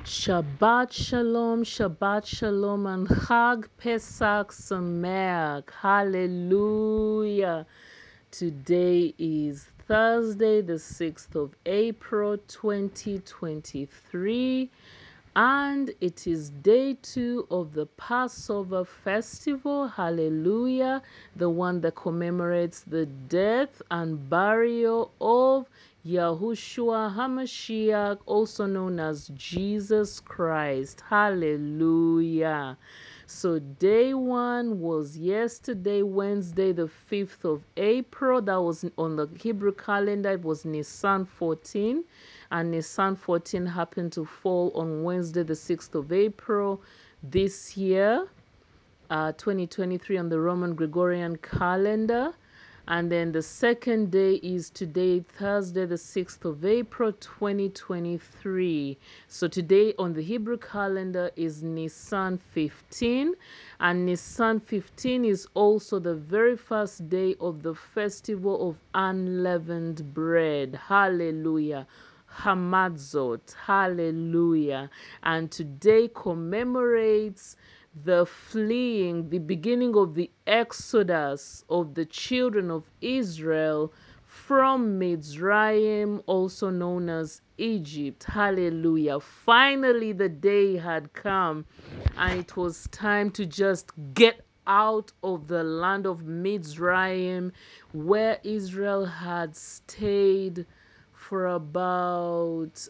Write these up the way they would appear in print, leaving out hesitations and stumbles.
Shabbat Shalom, Shabbat Shalom, and Chag Pesach Sameach. Hallelujah. Today is Thursday, the 6th of April, 2023, and it is day 2 of the Passover festival. Hallelujah. The one that commemorates the death and burial of Yahushua HaMashiach, also known as Jesus Christ. Hallelujah. So day 1 was yesterday, Wednesday, the 5th of April. That was on the Hebrew calendar. It was Nisan 14. And Nisan 14 happened to fall on Wednesday, the 6th of April this year, 2023 on the Roman Gregorian calendar. And then the second day is today, Thursday, the 6th of April, 2023. So today on the Hebrew calendar is Nisan 15. And Nisan 15 is also the very first day of the festival of unleavened bread. Hallelujah. Hamatzot. Hallelujah. And today commemorates the fleeing, the beginning of the exodus of the children of Israel from Mitzrayim, also known as Egypt. Hallelujah. Finally, the day had come, and it was time to just get out of the land of Mitzrayim, where Israel had stayed for about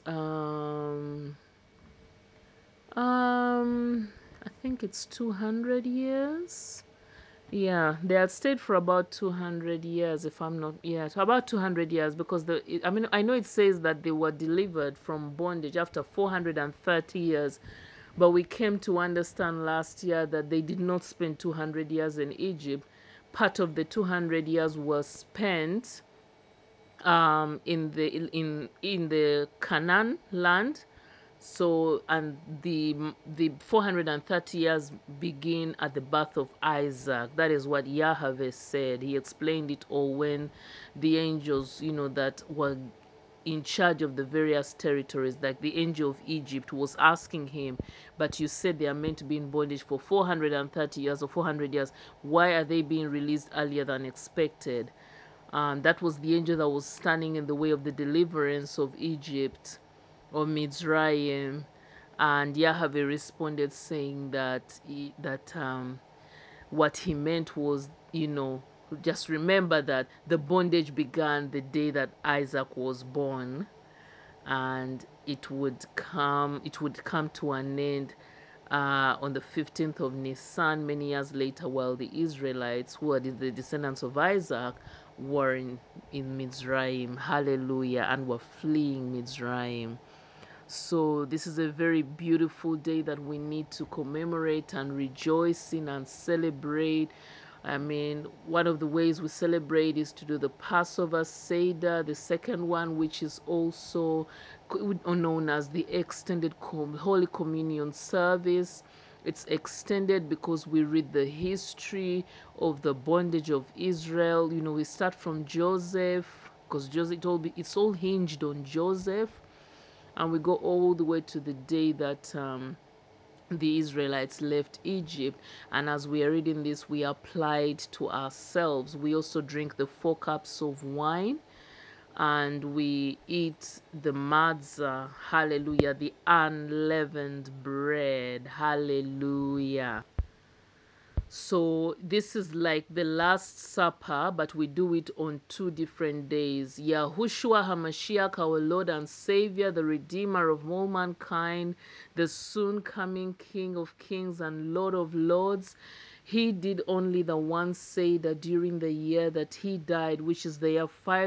I think it's 200 years. Yeah, they had stayed for about 200 years, if I'm not, yeah, about 200 years, because I mean, I know it says that they were delivered from bondage after 430 years, but we came to understand last year that they did not spend 200 years in Egypt. Part of the 200 years was spent in the Canaan land. So, and the 430 years begin at the birth of Isaac. That is what Yahweh said. He explained it all when the angels, that were in charge of the various territories, like the angel of Egypt was asking him, but you said they are meant to be in bondage for 430 years or 400 years. Why are they being released earlier than expected? That was the angel that was standing in the way of the deliverance of Egypt or Mitzrayim. And Yahweh responded saying that what he meant was, just remember that the bondage began the day that Isaac was born, and it would come to an end on the 15th of Nisan many years later, while the Israelites, who are the descendants of Isaac, were in Mizraim. Hallelujah. And were fleeing Mizraim. So this is a very beautiful day that we need to commemorate and rejoice in and celebrate. I mean, one of the ways we celebrate is to do the Passover Seder, the second one, which is also known as the extended Holy Communion service. It's extended because we read the history of the bondage of Israel. We start from Joseph, because Joseph, it's all hinged on Joseph, and we go all the way to the day that the Israelites left Egypt. And as we are reading this, we apply it to ourselves. We also drink the 4 cups of wine, and we eat the matzah, hallelujah, the unleavened bread, hallelujah. So this is like the Last Supper, but we do it on 2 different days. Yahushua HaMashiach, our Lord and Savior, the Redeemer of all mankind, the soon coming King of Kings and Lord of Lords. He did only the one Seder during the year that he died, which is the year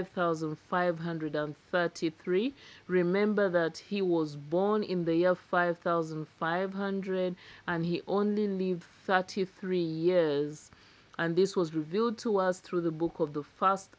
5533. Remember that he was born in the year 5500, and he only lived 33 years. And this was revealed to us through the book of the first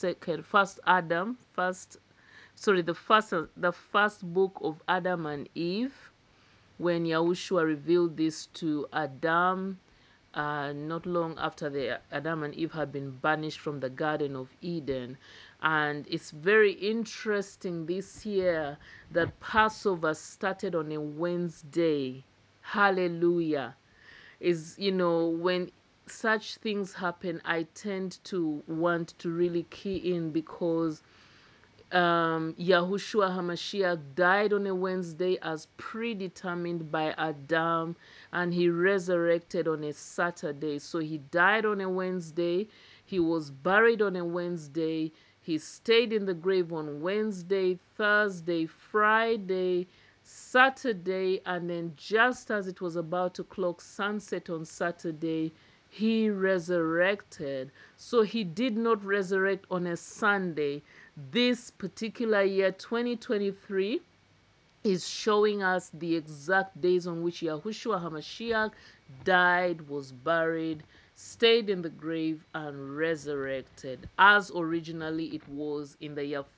book of Adam and Eve, when Yahushua revealed this to Adam not long after Adam and Eve had been banished from the Garden of Eden. And it's very interesting this year that Passover started on a Wednesday. Hallelujah. Is, when such things happen, I tend to want to really key in, because Yahushua HaMashiach died on a Wednesday as predetermined by Adam, and he resurrected on a Saturday. So he died on a Wednesday, he was buried on a Wednesday, he stayed in the grave on Wednesday, Thursday, Friday, Saturday, and then just as it was about to clock sunset on Saturday, he resurrected. So he did not resurrect on a Sunday. This particular year, 2023, is showing us the exact days on which Yahushua HaMashiach died, was buried, stayed in the grave, and resurrected, as originally it was in the year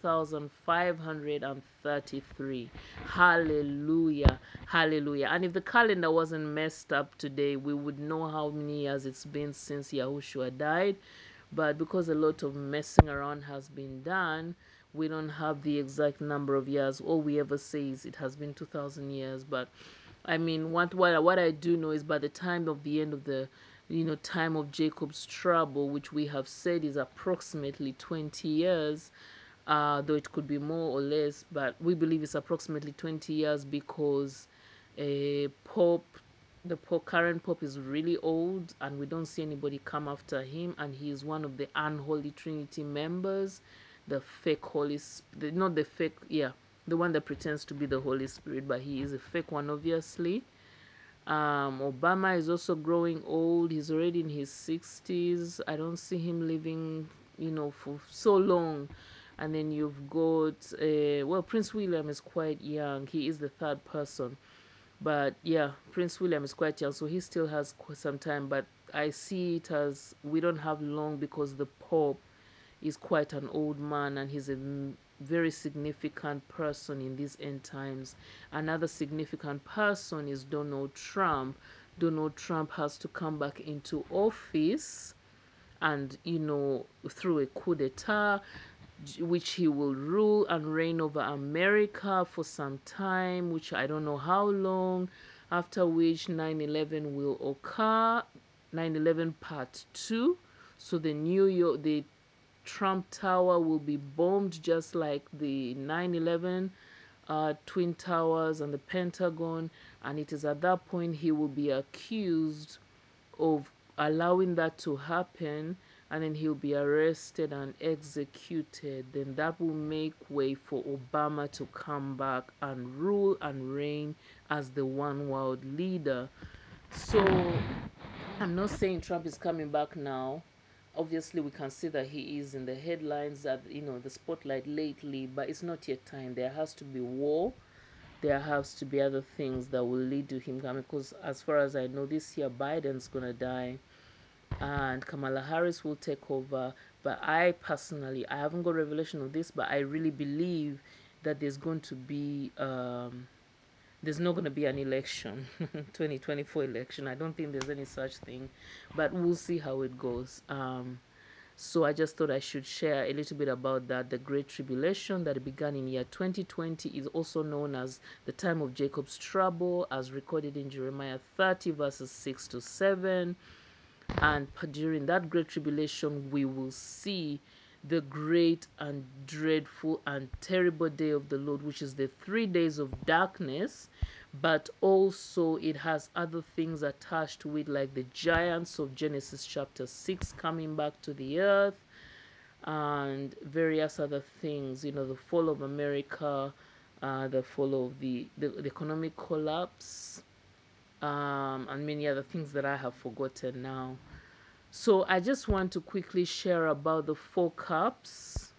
5533. Hallelujah. Hallelujah. And if the calendar wasn't messed up today, we would know how many years it's been since Yahushua died. But because a lot of messing around has been done, we don't have the exact number of years. All we ever say is it has been 2,000 years. But I mean, what I do know is by the time of the end of the time of Jacob's trouble, which we have said is approximately 20 years, though it could be more or less, but we believe it's approximately 20 years, because a pope the current pope is really old, and we don't see anybody come after him, and he is one of the unholy Trinity members, the fake not the fake, yeah, the one that pretends to be the Holy Spirit, but he is a fake one, obviously. Obama is also growing old. He's already in his 60s. I don't see him living, for so long. And then you've got, Prince William is quite young. He is the third person. But yeah, Prince William is quite young, so he still has some time. But I see it as we don't have long, because the Pope is quite an old man, and he's a very significant person in these end times. Another significant person is Donald Trump. Donald Trump has to come back into office, and through a coup d'etat, which he will rule and reign over America for some time, which I don't know how long, after which 9/11 will occur, 9/11 part 2. So the Trump Tower will be bombed, just like the 9/11 Twin Towers and the Pentagon, and it is at that point he will be accused of allowing that to happen, and then he'll be arrested and executed. Then that will make way for Obama to come back and rule and reign as the one world leader. So I'm not saying Trump is coming back now. Obviously, we can see that he is in the headlines, at the spotlight lately, but it's not yet time. There has to be war. There has to be other things that will lead to him coming. Because as far as I know, this year Biden's gonna die, and Kamala Harris will take over. But I personally, I haven't got revelation of this, but I really believe that there's not going to be an election, 2024 election. I don't think there's any such thing, but we'll see how it goes. So I just thought I should share a little bit about that. The Great Tribulation that began in year 2020 is also known as the time of Jacob's trouble, as recorded in Jeremiah 30 verses 6 to 7. And during that great tribulation, we will see the great and dreadful and terrible day of the Lord, which is the 3 days of darkness. But also, it has other things attached to it, like the giants of Genesis chapter 6 coming back to the earth, and various other things, the fall of America, the fall of the economic collapse, and many other things that I have forgotten now. So I just want to quickly share about the four cups,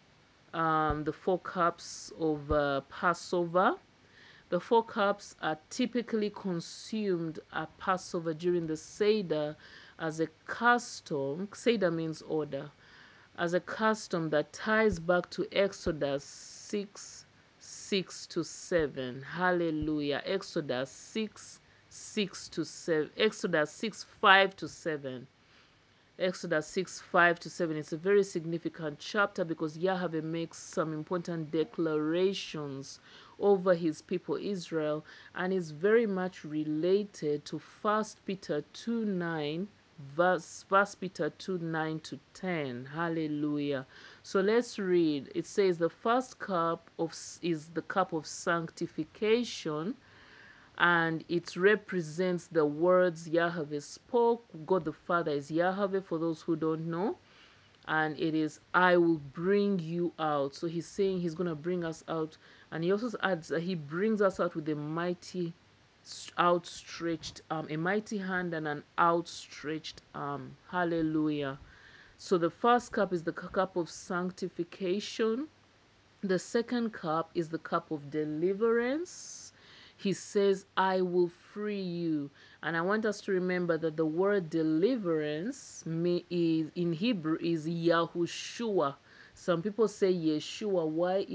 of Passover. The four cups are typically consumed at Passover during the Seder as a custom. Seder means order. As a custom that ties back to Exodus 6, 6 to 7. Hallelujah. Exodus 6, 6 to 7. Exodus 6, 5 to 7. Exodus 6, 5 to 7. It's a very significant chapter because Yahweh makes some important declarations over his people Israel, and is very much related to 1 Peter 2, 9, First Peter 2, 9 to 10. Hallelujah. So let's read. It says the first cup is the cup of sanctification, and it represents the words Yahweh spoke. God the Father is Yahweh, for those who don't know. And it is, I will bring you out. So he's saying he's going to bring us out. And he also adds that he brings us out with a mighty outstretched arm, a mighty hand and an outstretched arm. Hallelujah. So the first cup is the cup of sanctification. The second cup is the cup of deliverance. He says, I will free you. And I want us to remember that the word deliverance is in Hebrew is Yahushua. Some people say Yeshua,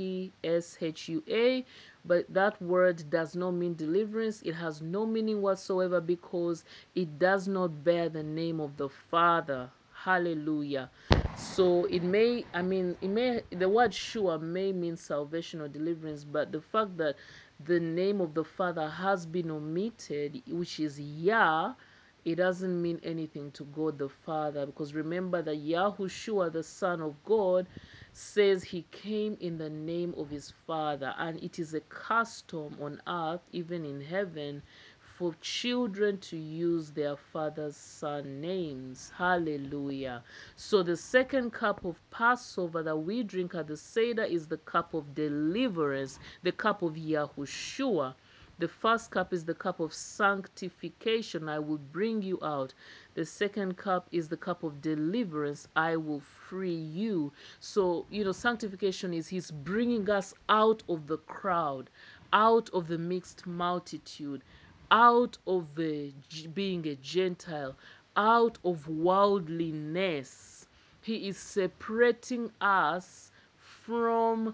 Yeshua, but that word does not mean deliverance. It has no meaning whatsoever because it does not bear the name of the Father. Hallelujah. So the word Shua may mean salvation or deliverance, but the fact that the name of the Father has been omitted, which is Yah, it doesn't mean anything to God the Father, because remember that Yahushua, the Son of God, says he came in the name of his Father, and it is a custom on earth, even in heaven, for children to use their father's son names. Hallelujah. So the second cup of Passover that we drink at the Seder is the cup of deliverance, the cup of Yahushua. The first cup is the cup of sanctification. I will bring you out. The second cup is the cup of deliverance. I will free you. So, sanctification is he's bringing us out of the crowd, out of the mixed multitude, out of being a Gentile, out of worldliness. He is separating us from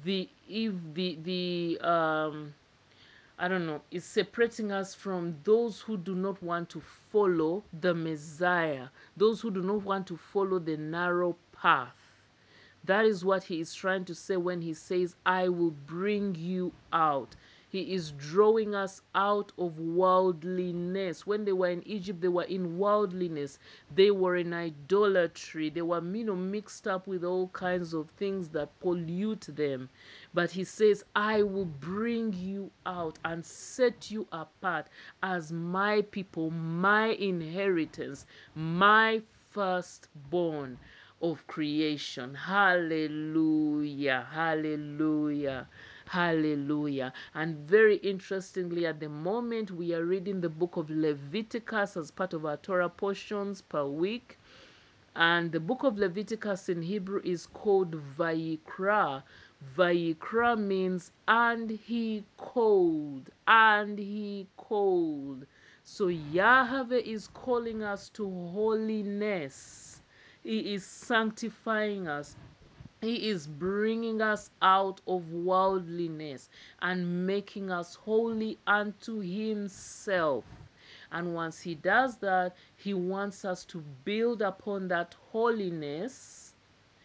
the I don't know, is separating us from those who do not want to follow the Messiah, those who do not want to follow the narrow path. That is what he is trying to say when he says, I will bring you out. He is drawing us out of worldliness. When they were in Egypt, they were in worldliness. They were in idolatry. They were, mixed up with all kinds of things that pollute them. But he says, I will bring you out and set you apart as my people, my inheritance, my firstborn of creation. Hallelujah, hallelujah, hallelujah. And very interestingly, at the moment, we are reading the book of Leviticus as part of our Torah portions per week. And the book of Leviticus in Hebrew is called Vayikra. Vayikra means, and he called, and he called. So Yahweh is calling us to holiness. He is sanctifying us. He is bringing us out of worldliness and making us holy unto himself. And once he does that, he wants us to build upon that holiness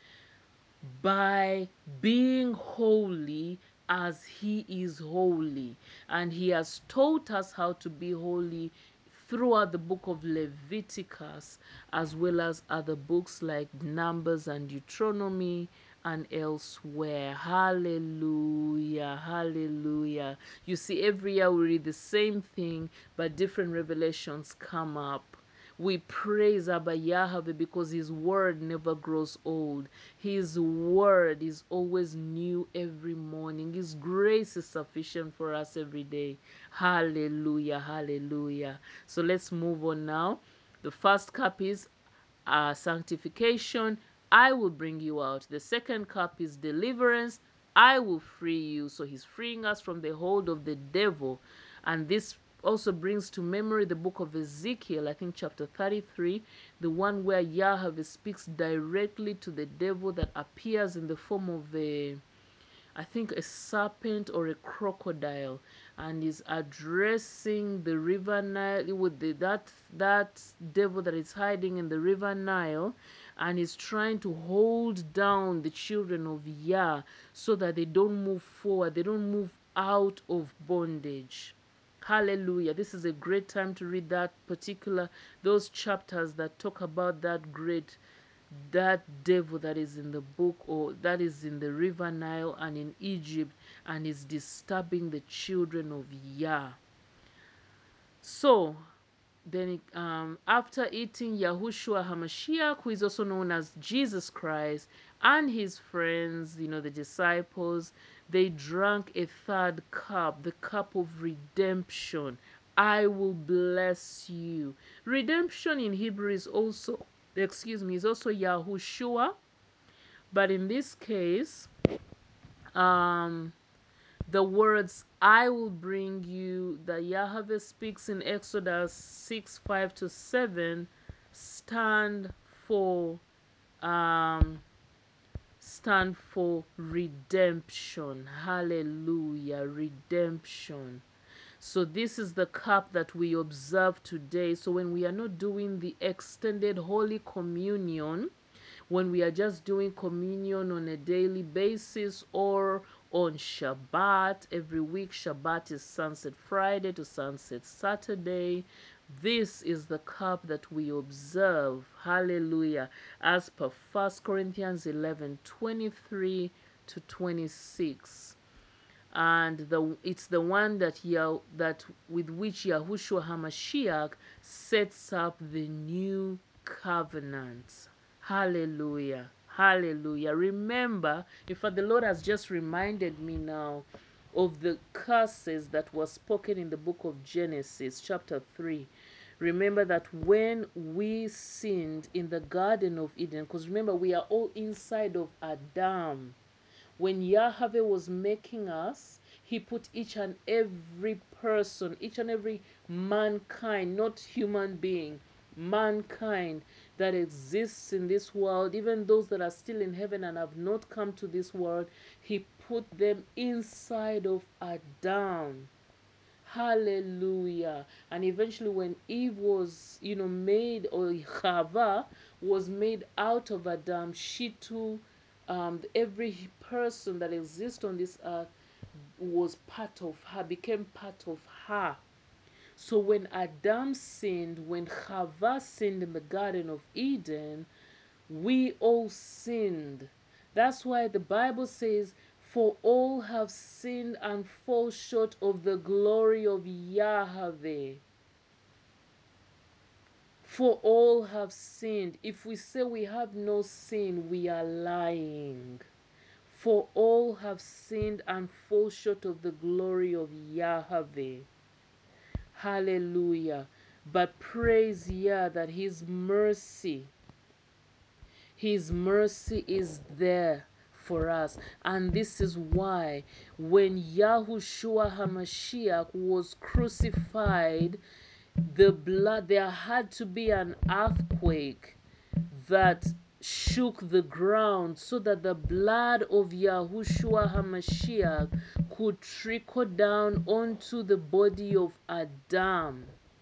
by being holy as he is holy. And he has taught us how to be holy throughout the book of Leviticus, as well as other books like Numbers and Deuteronomy and elsewhere. Hallelujah, hallelujah. You see, every year we read the same thing, but different revelations come up. We praise Abba Yahweh because his word never grows old. His word is always new every morning. His grace is sufficient for us every day. Hallelujah, hallelujah. So let's move on now. The first cup is sanctification. I will bring you out. The second cup is deliverance. I will free you. So he's freeing us from the hold of the devil. And this also brings to memory the book of Ezekiel, I think chapter 33, the one where Yahweh speaks directly to the devil that appears in the form of I think, a serpent or a crocodile, and is addressing the river Nile with that devil that is hiding in the river Nile, and is trying to hold down the children of Yah so that they don't move forward, they don't move out of bondage. Hallelujah. This is a great time to read those chapters that talk about that devil that is in the book, or that is in the river Nile and in Egypt, and is disturbing the children of Yah. So then, after eating, Yahushua HaMashiach, who is also known as Jesus Christ, and his friends, the disciples, they drank a third cup, the cup of redemption. I will bless you. Redemption in Hebrew is also, is also Yahushua, but in this case, um, the words I will bring you that Yahweh speaks in Exodus 6 5 to 7 stand for um stand for redemption. Hallelujah, redemption. So this is the cup that we observe today. So when we are not doing the extended Holy Communion, when we are just doing communion on a daily basis or on Shabbat, every week Shabbat is Sunset Friday to Sunset Saturday. This is the cup that we observe. Hallelujah. As per 1 Corinthians 11:23 to 26. And it's the one that with which Yahushua HaMashiach sets up the new covenant. Hallelujah. Hallelujah. Remember, in fact, the Lord has just reminded me now of the curses that were spoken in the book of Genesis, chapter 3. Remember that when we sinned in the Garden of Eden, because remember, we are all inside of Adam. When Yahweh was making us, he put each and every person, each and every mankind, not human being, mankind that exists in this world, even those that are still in heaven and have not come to this world, he put them inside of Adam. Hallelujah. And eventually when Eve was, made, or Chava was made out of Adam, she too, every person that exists on this earth was part of her, became part of her. So when Adam sinned, when Chava sinned in the Garden of Eden, we all sinned. That's why the Bible says, for all have sinned and fall short of the glory of Yahweh. For all have sinned. If we say we have no sin, we are lying. For all have sinned and fall short of the glory of Yahweh. Hallelujah. But praise Yah that His mercy is there for us. And this is why when Yahushua HaMashiach was crucified, there had to be an earthquake that shook the ground so that the blood of Yahushua HaMashiach could trickle down onto the body of Adam,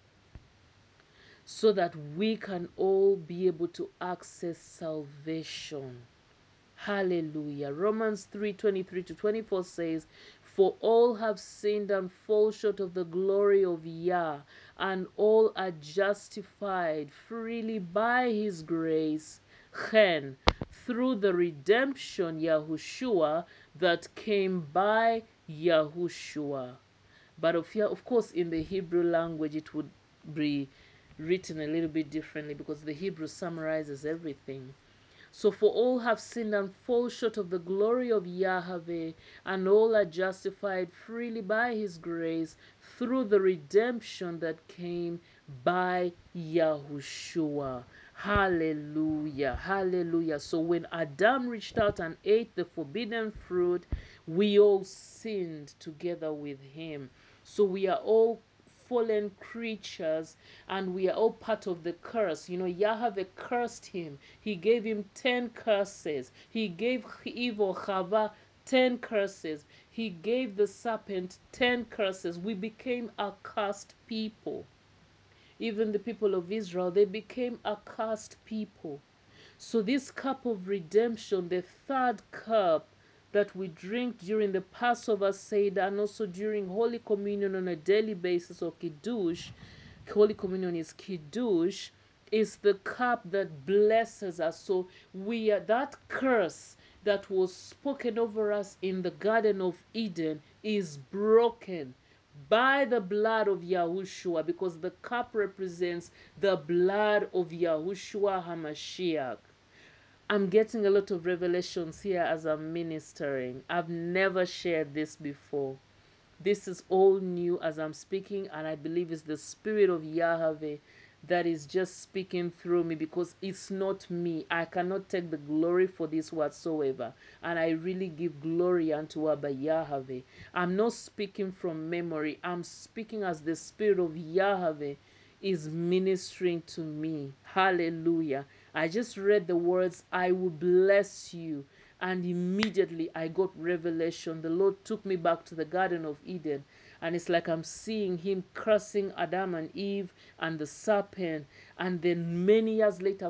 so that we can all be able to access salvation. Hallelujah. Romans 3:23 to 24 says, for all have sinned and fall short of the glory of Yah, and all are justified freely by his grace, chen, through the redemption Yahushua that came by Yahushua. But of course, in the Hebrew language, it would be written a little bit differently because the Hebrew summarizes everything. So for all have sinned and fall short of the glory of Yahweh, and all are justified freely by his grace through the redemption that came by Yahushua. Hallelujah. Hallelujah. So when Adam reached out and ate the forbidden fruit, we all sinned together with him. So we are all fallen creatures, and we are all part of the curse. Yahweh cursed him. He gave him 10 curses. He gave Eve or Chava 10 curses. He gave the serpent 10 curses. We became a cursed people. Even the people of Israel, they became a cursed people. So, this cup of redemption, the third cup that we drink during the Passover Seder and also during Holy Communion on a daily basis, or Kiddush, Holy Communion is Kiddush, is the cup that blesses us. So, we are that curse that was spoken over us in the Garden of Eden is broken by the blood of Yahushua, because the cup represents the blood of Yahushua HaMashiach. I'm getting a lot of revelations here as I'm ministering. I've never shared this before. This is all new as I'm speaking, and I believe it's the Spirit of Yahweh that is just speaking through me, because it's not me. I cannot take the glory for this whatsoever. And I really give glory unto Abba Yahweh. I'm not speaking from memory. I'm speaking as the Spirit of Yahweh is ministering to me. Hallelujah. I just read the words, I will bless you. And immediately I got revelation. The Lord took me back to the Garden of Eden. And it's like I'm seeing him cursing Adam and Eve and the serpent. And then many years later,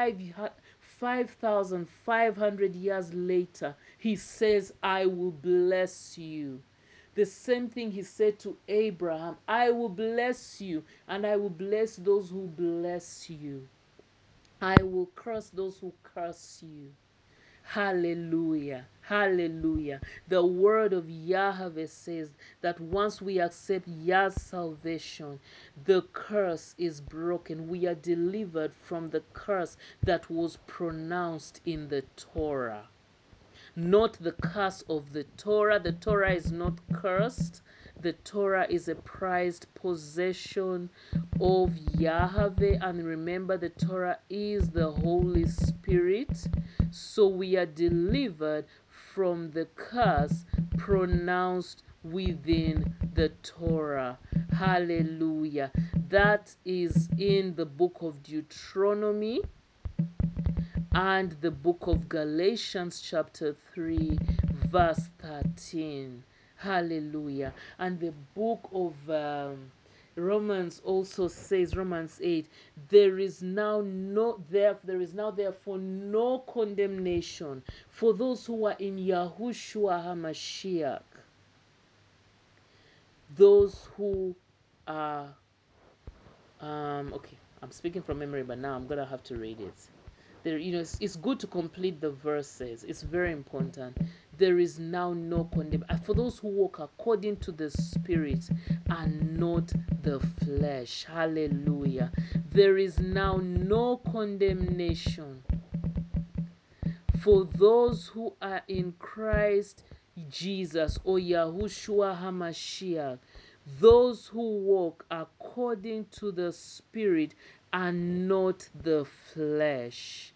5,500 years later, he says, I will bless you. The same thing he said to Abraham, I will bless you, and I will bless those who bless you. I will curse those who curse you. Hallelujah. Hallelujah. The word of Yahweh says that once we accept Yah's salvation, the curse is broken. We are delivered from the curse that was pronounced in the Torah, not the curse of the Torah. The Torah is not cursed. The Torah is a prized possession of Yahweh. And remember, the Torah is the Holy Spirit. So we are delivered from the curse pronounced within the Torah. Hallelujah. That is in the book of Deuteronomy and the book of Galatians, chapter 3, verse 13. Hallelujah. And the book of Romans also says, Romans 8, there is now therefore no condemnation for those who are in Yahushua HaMashiach, those who are okay, I'm speaking from memory, but now I'm gonna have to read it. There, it's good to complete the verses. It's very important. There is now no condemnation for those who walk according to the Spirit and not the flesh. Hallelujah. There is now no condemnation for those who are in Christ Jesus, or Yahushua HaMashiach, those who walk according to the Spirit and not the flesh.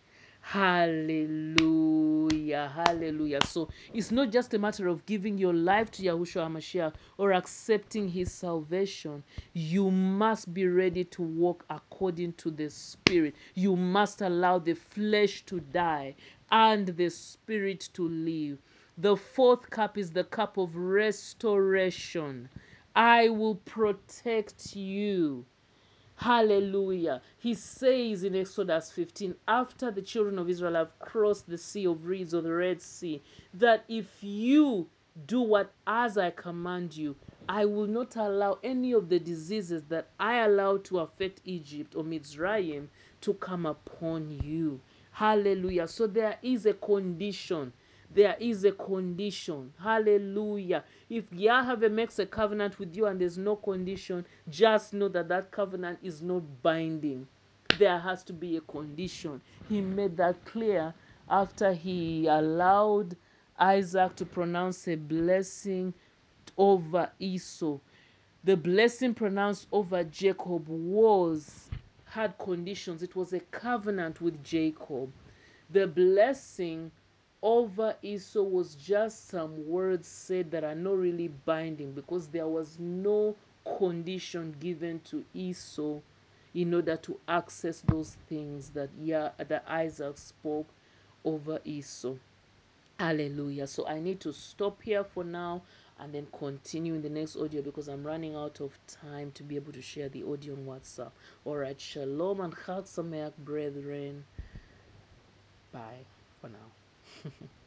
Hallelujah. Hallelujah. So it's not just a matter of giving your life to Yahushua HaMashiach or accepting his salvation. You must be ready to walk according to the Spirit. You must allow the flesh to die and the Spirit to live. The fourth cup is the cup of restoration. I will protect you. Hallelujah. He says in Exodus 15, after the children of Israel have crossed the Sea of Reeds, or the Red Sea, that if you do what as I command you, I will not allow any of the diseases that I allowed to affect Egypt or Mitzrayim to come upon you. Hallelujah. So there is a condition. There is a condition. Hallelujah. If Yahweh makes a covenant with you and there's no condition, just know that that covenant is not binding. There has to be a condition. He made that clear after he allowed Isaac to pronounce a blessing over Esau. The blessing pronounced over Jacob had conditions. It was a covenant with Jacob. The blessing over Esau was just some words said that are not really binding, because there was no condition given to Esau in order to access those things that Isaac spoke over Esau. Hallelujah. So I need to stop here for now and then continue in the next audio because I'm running out of time to be able to share the audio on WhatsApp. All right. Shalom and Chag Sameach, brethren. Bye for now.